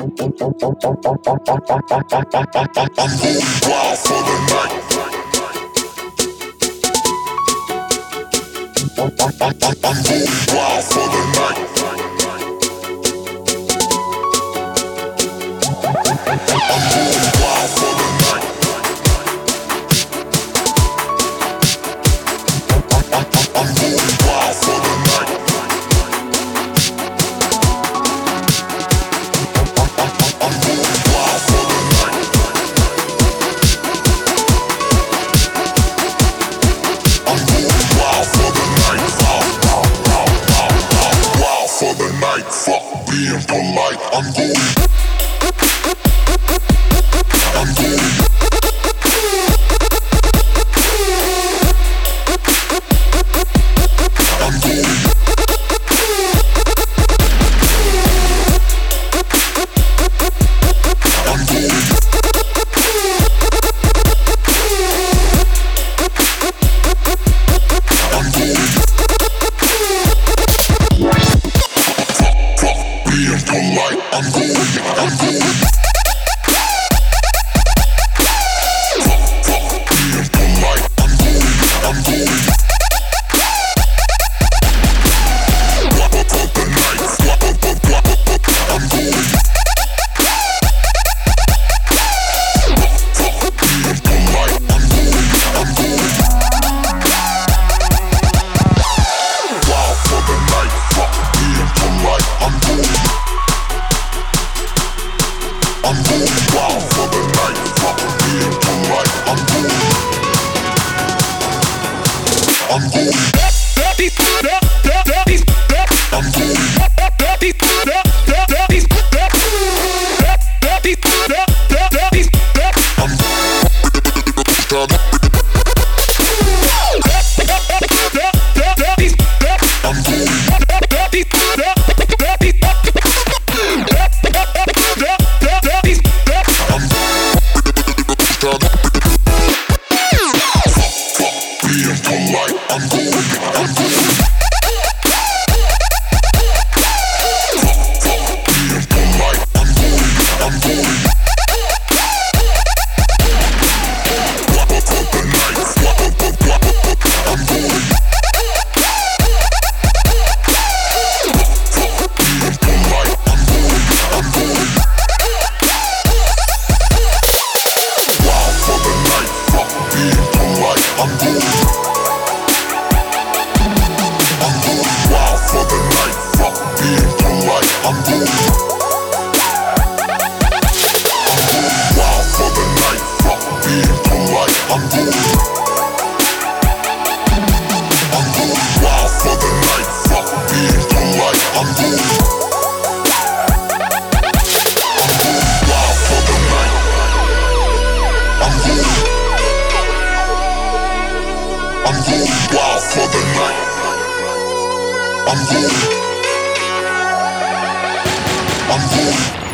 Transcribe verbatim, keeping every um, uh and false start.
Wild for the night. I'm going wild for the night. I'm going wild for the night. I'm going wild for the night. I'm going wild for the night. I'm going wild for the night. Wild for the night. Fuck being polite. I'm going. I'm going. I'm going. I'm going. I'm going. Fuck being polite. I'm going. I'm going. Fuck being polite. I'm going. I'm going. Wild for the night. I'm going. Fuck being polite. I'm going. I'm going. Wild for the night. Fuck being polite. I'm going. I'm going wild for the night. Fuck being polite. I'm going. I'm going. I'm going. I'm going. Being polite, I'm going, I'm going. Being polite, I'm going, I'm going. Wild for the night, I'm going. Being polite, I'm going, I'm going. Wild for the night, fuck being polite, I'm going. I'm going wild for the night, fuck being polite, I'm going. I'm going wild for the night, fuck being polite, I'm going. I'm going wild for the night, fuck being polite, I'm going. I'm going wild for the night. I'm going. I'm going wild for the night. I'm going. I'm going.